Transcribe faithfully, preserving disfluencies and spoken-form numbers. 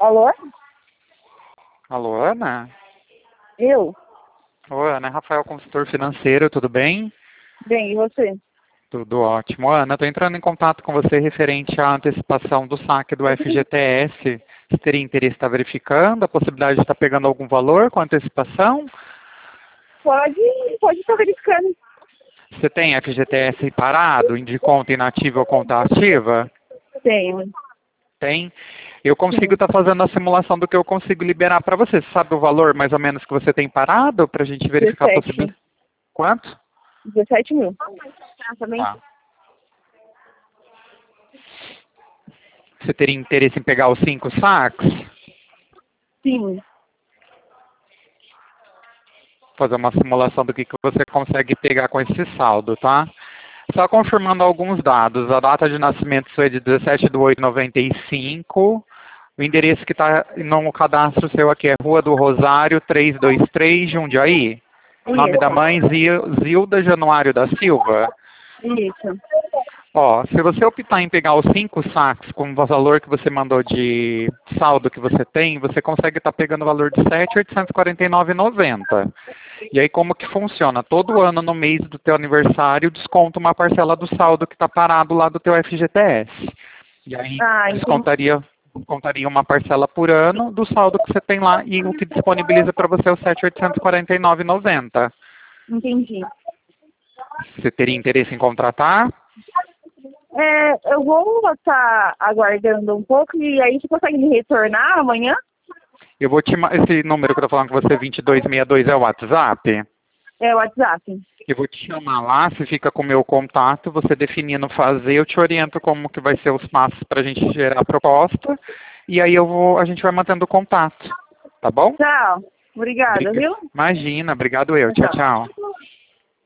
Alô? Alô, Ana? Eu? Oi, Ana, é Rafael, consultor financeiro, tudo bem? Bem, e você? Tudo ótimo. Ana, estou entrando em contato com você referente à antecipação do saque do F G T S. Você teria interesse em estar verificando a possibilidade de estar pegando algum valor com antecipação? Pode, pode estar verificando. Você tem F G T S parado, de conta inativa ou conta ativa? Tenho. Tem. Eu consigo Sim. estar fazendo a simulação do que eu consigo liberar para você. Você sabe o valor mais ou menos que você tem parado para a gente verificar a dezessete. possibilidade? Quanto? dezessete mil. Ah, também? Tá. Você teria interesse em pegar os cinco saques? Sim. Fazer uma simulação do que, que você consegue pegar com esse saldo, tá? Só confirmando alguns dados. A data de nascimento sua é de dezessete de oito de noventa e cinco. O endereço que está no cadastro seu aqui é Rua do Rosário, trezentos e vinte e três, Jundiaí. Nome da mãe, Zil- Zilda Januário da Silva. Isso. Ó, se você optar em pegar os cinco saques com o valor que você mandou de saldo que você tem, você consegue estar pegando o valor de sete mil oitocentos e quarenta e nove reais e noventa centavos. E aí como que funciona? Todo ano no mês do teu aniversário desconta uma parcela do saldo que está parado lá do teu F G T S. E aí Ah, entendi. descontaria, descontaria uma parcela por ano do saldo que você tem lá e o que disponibiliza para você é os sete mil oitocentos e quarenta e nove reais e noventa centavos. Entendi. Você teria interesse em contratar? É, eu vou estar aguardando um pouco e aí você consegue me retornar amanhã? Eu vou te ma- esse número que eu tô falando com você, vinte e dois sessenta e dois, é o WhatsApp? É o WhatsApp. Eu vou te chamar lá, você fica com o meu contato, você definindo fazer, eu te oriento como que vai ser os passos para a gente gerar a proposta, e aí eu vou, a gente vai mantendo o contato, tá bom? Tchau. Obrigada, Briga- viu? Imagina, obrigado eu, tchau, Tchau. tchau.